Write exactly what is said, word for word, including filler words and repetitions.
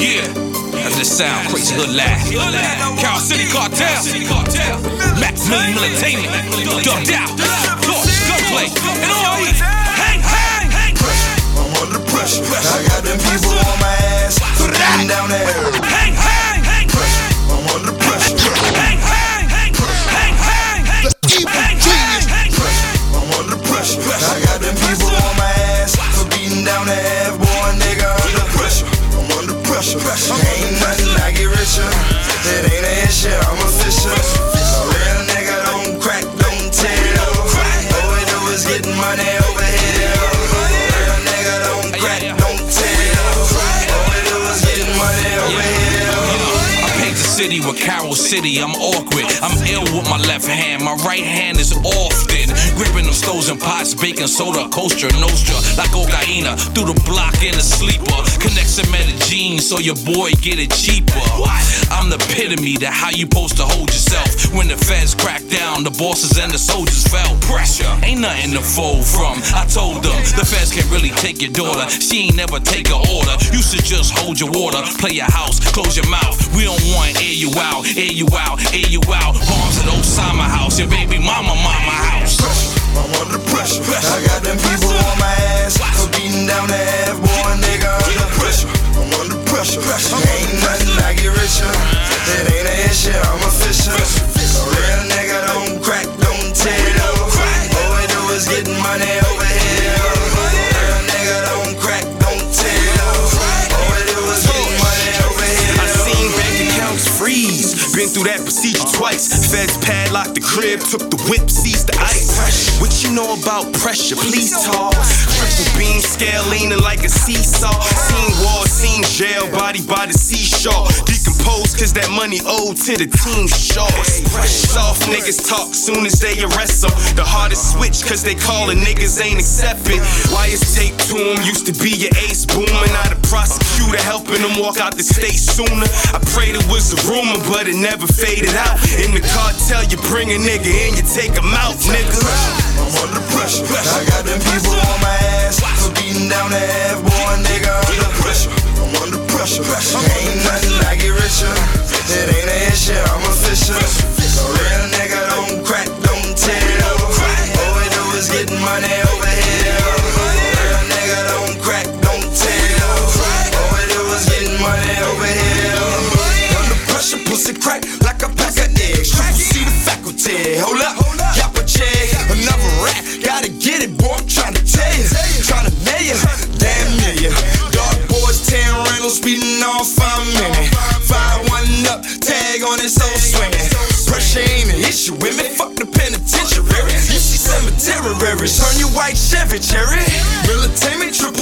Yeah, that's the sound, crazy hood laugh. Cow City Cartel, Max Million Military, ducked out, torch, gunplay, and all these. Hang, hang, hang. I'm under pressure. I got them people on my ass, putting down there. Hang, hang, hang. I'm under pressure. Hang, hang, hang, hang, hang, hang. Hang, hang, hang. I'm under pressure. I got them people on my ass for beating down the half boy nigga under pressure. I'm under pressure. Ain't nothing I get richer. It ain't an issue. I'm official. A real nigga don't crack, don't tell. All we do is getting money over here. Real nigga don't crack, don't tell. All we do is getting money over here. City with Carol City, I'm awkward. I'm ill with my left hand, my right hand is often gripping them stoves and pots, baking soda, Costa Nostra, like cocaina, through the block in a sleeper. Connects to Medellin, so your boy get it cheaper. I'm the epitome to how you supposed to hold yourself. When the feds crack down, the bosses and the soldiers felt pressure. Ain't nothing to fold from. I told them the feds can't really take your daughter. She ain't never take an order. You should just hold your water, play your house, close your mouth. We don't want air you out, air you out, air you out. Bombs at Osama house, your baby mama, mama house. I'm under pressure. I got them people on my ass for beating down the half boy nigga under pressure. I'm under pressure. Ain't nothing I get richer. It ain't an issue. I'm official. A real nigga don't crack, don't tell. All we do is getting money over here. Real nigga don't crack, don't tell. All we do is getting money over here. I seen bank accounts freeze. Been through that procedure twice. Feds padlocked the crib, took the whip, seized the ice. What you know about pressure? Please talk. Triple beam scale leaning like a seesaw. Seen war, seen jail, body by the seashore. Decomposed cause that money owed to the team shorts. Soft niggas talk soon as they arrest them. The hardest switch cause they callin' niggas ain't accepted. Wires taped to them, used to be your ace booming. Now the prosecutor helping them walk out the state sooner. I prayed it was a rumor, but it never faded out. In the cartel, you bring a nigga in, you take him out, nigga. I'm under pressure. I got them people on my ass for beating down the half boy nigga under pressure. I'm under pressure. Ain't nothing I get richer. It ain't an issue. I'm official. A real nigga don't crack, don't tell. All we do is getting money over here. Real nigga don't crack, don't tell. All we do is getting money over here. Under pressure, pussy crack like a pack of eggs. You see the faculty. Hold up, yap a check. Another rat, gotta get it, boy. I'm trying to tell you, trying to nail you, damn near you. Dark boys, ten rentals, speeding off five minutes. Five one up, tag on his old swinging. Pressure ain't an issue with me, fuck the penitentiary. You see cemetery, turn your white Chevy cherry. Military, triple